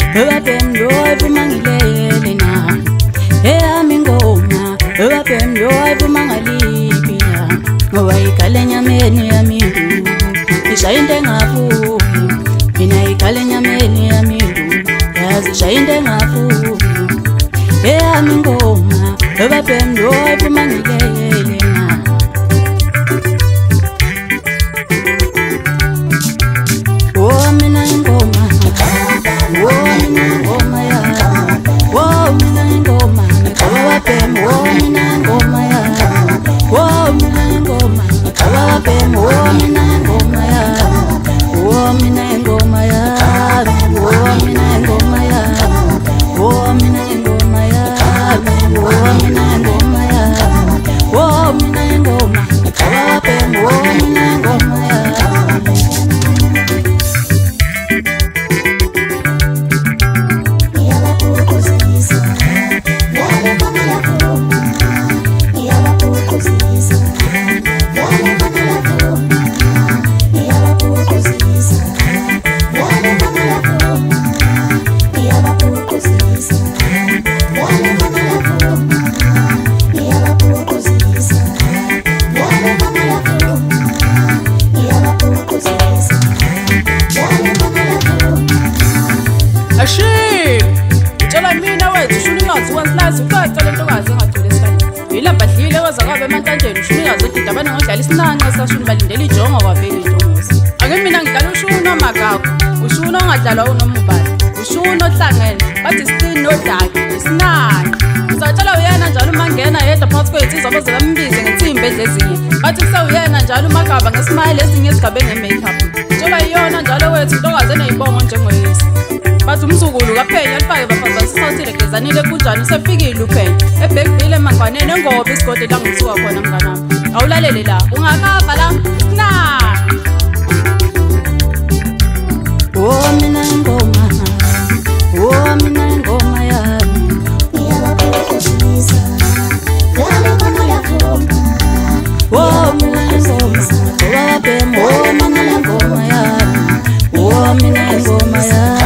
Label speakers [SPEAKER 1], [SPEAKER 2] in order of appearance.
[SPEAKER 1] Abapemlo ayivumangilele na eyami ingoma abapemlo ayivumangaliphina ngoba ikale enyameni yami induku ishaya into engafuni mina ikale enyameni yami induku yazi ishaya into engafuni eyami ingoma abapemlo ayivumangilele na oh mina ingoma
[SPEAKER 2] Tshela mina wethu shuni ngazi wansilazi uqaqale ntokazi engathule esikhathi yila badlile wazakabe emantanjeni shuni yazi edida abane ngodlala isinanqa sashuni balindele ijonga kwavela ijongosi ake mina ngidlala ushuni omagako ushuni ongadlalwa unomubali ushuni ohlangene bathi sitini nodaki isinani uzatshela uyena njalo uma ngena yedwa phakathi kwey'nsizwa boze bambize ngensimbi edle ezinye bathi kusewuyena njalo umagaba ngesimayile ezinye ezigabe nge-makeup tshela iyona njalo wethu ntokazi eney'bongo njengoyesi bathi umzukulu kaphenya alifake bafaza sisawuthile gezanile kunjani usefikile uphenya ebhekvile emangwaneni engoba isigodi la ngisuka khona mnganami awulalele la ungakava la na
[SPEAKER 1] oh mina ingoma oh mina ingoma yami
[SPEAKER 3] iyabaphuthisa yale mama yakhona
[SPEAKER 1] oh mina ingoma oh mina ingoma yami oh mina ingoma yami